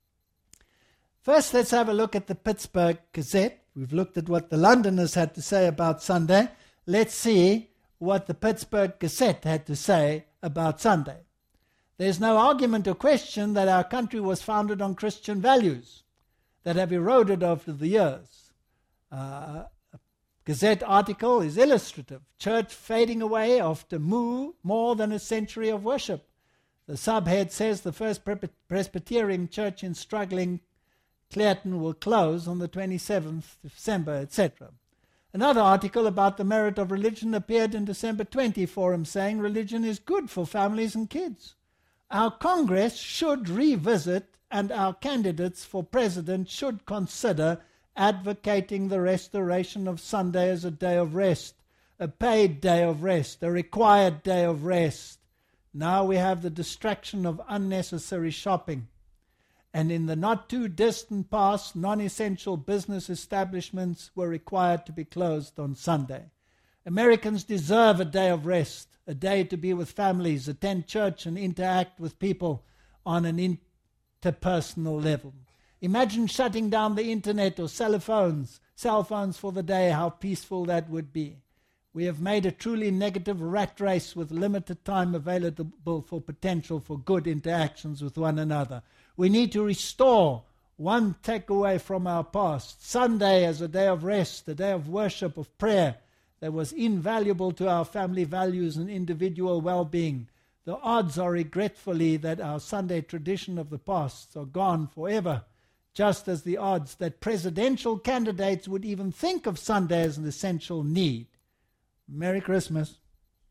[SPEAKER 1] First, let's have a look at the Pittsburgh Gazette. We've looked at what the Londoners had to say about Sunday. Let's see what the Pittsburgh Gazette had to say about Sunday. There's no argument or question that our country was founded on Christian values that have eroded over the years. Uh, a Gazette article is illustrative. Church fading away after moo, more than a century of worship. The subhead says the first Presbyterian church in struggling Clayton will close on the twenty-seventh of December, et cetera. Another article about the merit of religion appeared in December twentieth Forum saying religion is good for families and kids. Our Congress should revisit, and our candidates for president should consider advocating the restoration of Sunday as a day of rest, a paid day of rest, a required day of rest. Now we have the distraction of unnecessary shopping. And in the not too distant past, non-essential business establishments were required to be closed on Sunday. Americans deserve a day of rest, a day to be with families, attend church, and interact with people on an interpersonal level. Imagine shutting down the internet or cell phones, cell phones for the day, how peaceful that would be. We have made a truly negative rat race with limited time available for potential for good interactions with one another. We need to restore one takeaway from our past. Sunday as a day of rest, a day of worship, of prayer, that was invaluable to our family values and individual well-being. The odds are regretfully that our Sunday tradition of the past are gone forever, just as the odds that presidential candidates would even think of Sunday as an essential need. Merry Christmas.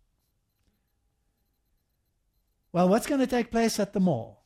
[SPEAKER 1] Well, what's going to take place at the mall?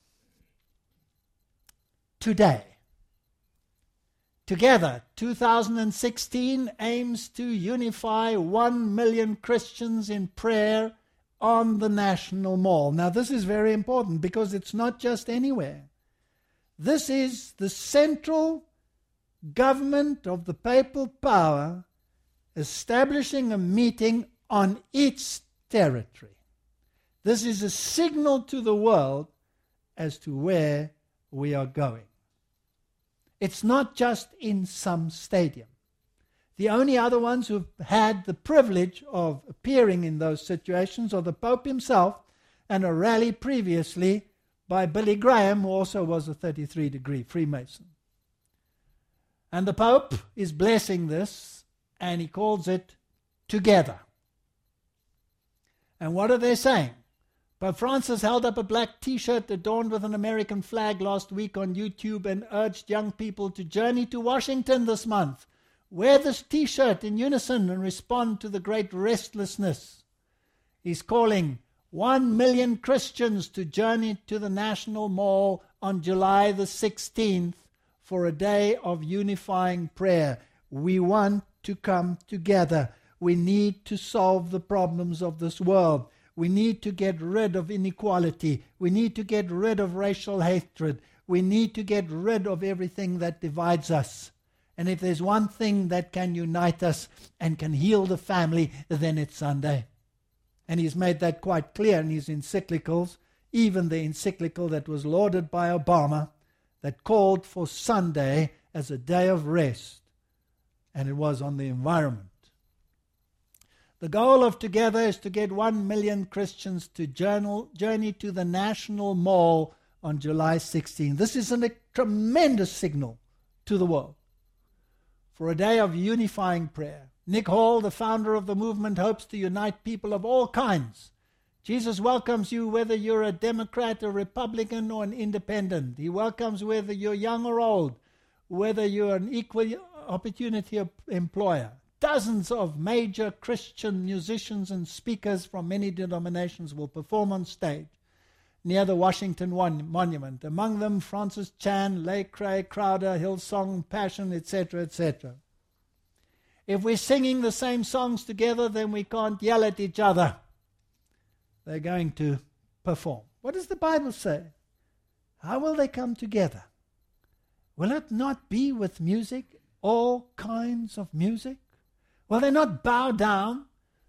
[SPEAKER 1] Today. Together, two thousand sixteen aims to unify one million Christians in prayer on the National Mall. Now, this is very important because it's not just anywhere. This is the central government of the papal power establishing a meeting on its territory. This is a signal to the world as to where we are going. It's not just in some stadium. The only other ones who've had the privilege of appearing in those situations are the Pope himself and a rally previously by Billy Graham, who also was a thirty-three degree Freemason. And the Pope is blessing this, and he calls it Together. And what are they saying? Pope Francis held up a black T-shirt adorned with an American flag last week on YouTube and urged young people to journey to Washington this month. Wear this T-shirt in unison and respond to the great restlessness. He's calling one million Christians to journey to the National Mall on July the sixteenth for a day of unifying prayer. We want to come together. We need to solve the problems of this world. We need to get rid of inequality. We need to get rid of racial hatred. We need to get rid of everything that divides us. And if there's one thing that can unite us and can heal the family, then it's Sunday. And he's made that quite clear in his encyclicals, even the encyclical that was lauded by Obama, that called for Sunday as a day of rest. And it was on the environment. The goal of Together is to get one million Christians to journal, journey to the National Mall on July sixteenth. This is a tremendous signal to the world for a day of unifying prayer. Nick Hall, the founder of the movement, hopes to unite people of all kinds. Jesus welcomes you whether you're a Democrat, a Republican, or an independent. He welcomes whether you're young or old, whether you're an equal opportunity employer. Dozens of major Christian musicians and speakers from many denominations will perform on stage near the Washington Monument. Among them, Francis Chan, Lecrae, Crowder, Hillsong, Passion, et cetera, et cetera. If we're singing the same songs together, then we can't yell at each other. They're going to perform. What does the Bible say? How will they come together? Will it not be with music, all kinds of music? Will they not bow down?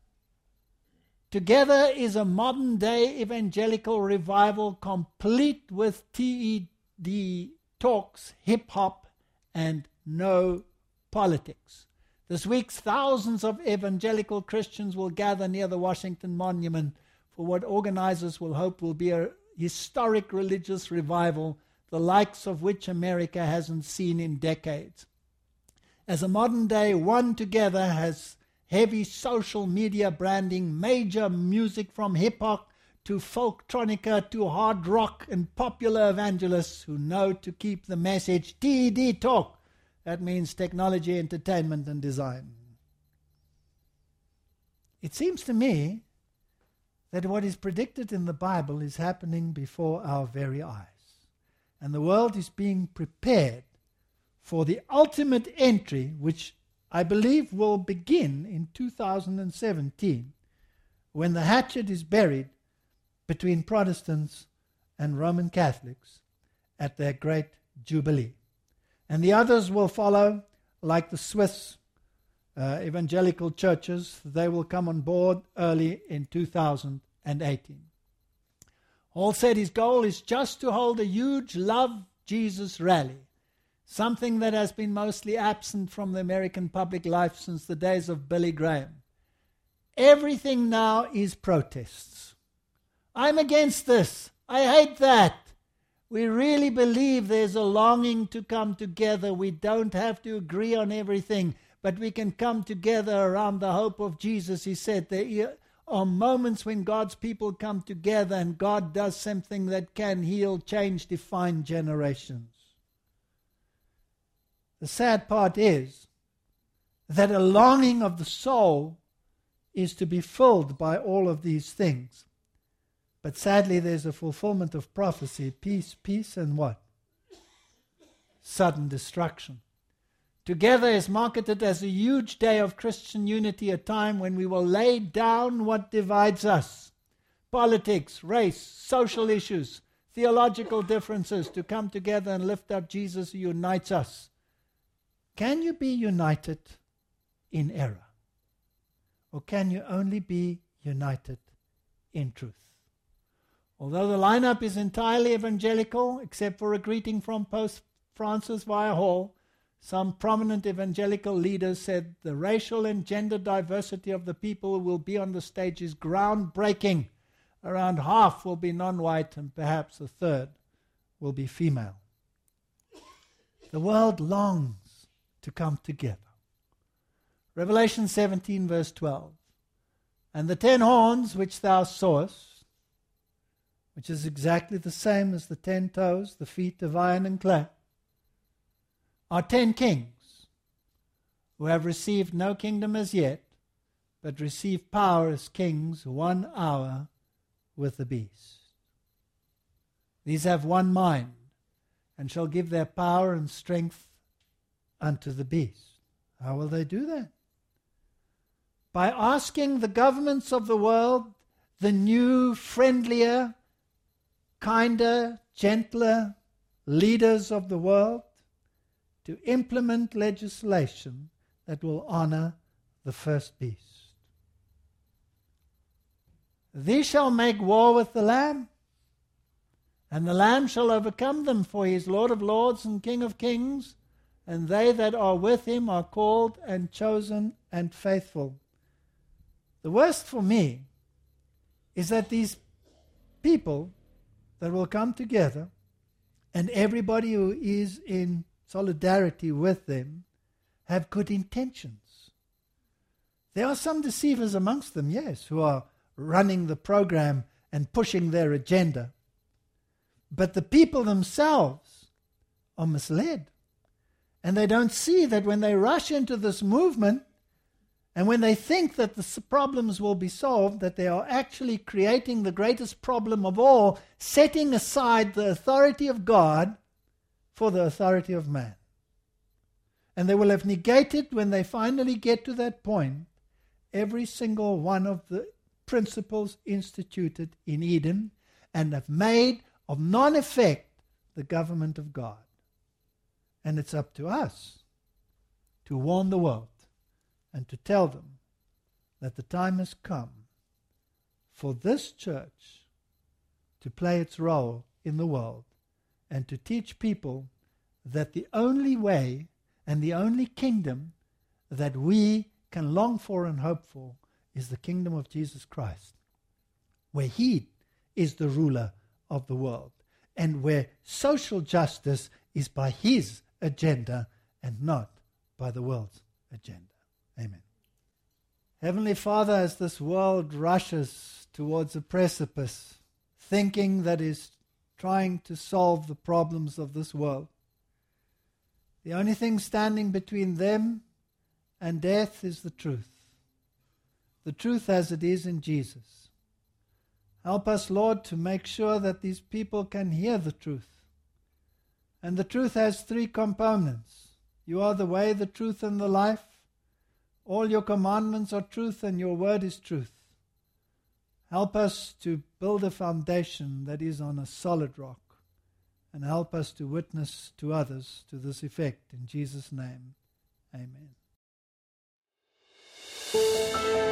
[SPEAKER 1] Together is a modern-day evangelical revival complete with T E D talks, hip-hop, and no politics. This week, thousands of evangelical Christians will gather near the Washington Monument for what organizers will hope will be a historic religious revival, the likes of which America hasn't seen in decades. As a modern-day One Together has heavy social media branding, major music from hip-hop to folktronica to hard rock, and popular evangelists who know to keep the message T E D talk. That means technology, entertainment, and design. It seems to me that what is predicted in the Bible is happening before our very eyes. And the world is being prepared for the ultimate entry, which I believe will begin in two thousand seventeen, when the hatchet is buried between Protestants and Roman Catholics at their great Jubilee. And the others will follow, like the Swiss uh, evangelical churches. They will come on board early in two thousand eighteen. Hall said his goal is just to hold a huge Love Jesus rally, something that has been mostly absent from the American public life since the days of Billy Graham. Everything now is protests. I'm against this. I hate that. We really believe there's a longing to come together. We don't have to agree on everything, but we can come together around the hope of Jesus. He said there are moments when God's people come together and God does something that can heal, change, define generations. The sad part is that a longing of the soul is to be filled by all of these things. But sadly, there's a fulfillment of prophecy. Peace, peace, and what? Sudden destruction. Together is marketed as a huge day of Christian unity, a time when we will lay down what divides us. Politics, race, social issues, theological differences, to come together and lift up Jesus who unites us. Can you be united in error? Or can you only be united in truth? Although the lineup is entirely evangelical, except for a greeting from Pope Francis via Hall, some prominent evangelical leaders said the racial and gender diversity of the people who will be on the stage is groundbreaking. Around half will be non-white and perhaps a third will be female. The world longs to come together. Revelation seventeen verse twelve. And the ten horns which thou sawest, which is exactly the same as the ten toes, the feet of iron and clay, are ten kings who have received no kingdom as yet, but receive power as kings one hour with the beast. These have one mind, and shall give their power and strength unto the beast. How will they do that? By asking the governments of the world, the new, friendlier, kinder, gentler leaders of the world, to implement legislation that will honor the first beast. These shall make war with the Lamb, and the Lamb shall overcome them, for he is Lord of lords and King of kings, and they that are with him are called and chosen and faithful. The worst for me is that these people that will come together, and everybody who is in solidarity with them, have good intentions. There are some deceivers amongst them, yes, who are running the program and pushing their agenda. But the people themselves are misled. And they don't see that when they rush into this movement, and when they think that the problems will be solved, that they are actually creating the greatest problem of all, setting aside the authority of God for the authority of man. And they will have negated, when they finally get to that point, every single one of the principles instituted in Eden, and have made of non-effect the government of God. And it's up to us to warn the world and to tell them that the time has come for this church to play its role in the world and to teach people that the only way and the only kingdom that we can long for and hope for is the kingdom of Jesus Christ, where he is the ruler of the world, and where social justice is by his agenda and not by the world's agenda. Amen. Heavenly Father, as this world rushes towards a precipice, thinking that is trying to solve the problems of this world, the only thing standing between them and death is the truth. The truth as it is in Jesus. Help us, Lord, to make sure that these people can hear the truth. And the truth has three components. You are the way, the truth, and the life. All your commandments are truth, and your word is truth. Help us to build a foundation that is on a solid rock, and help us to witness to others to this effect. In Jesus' name, amen.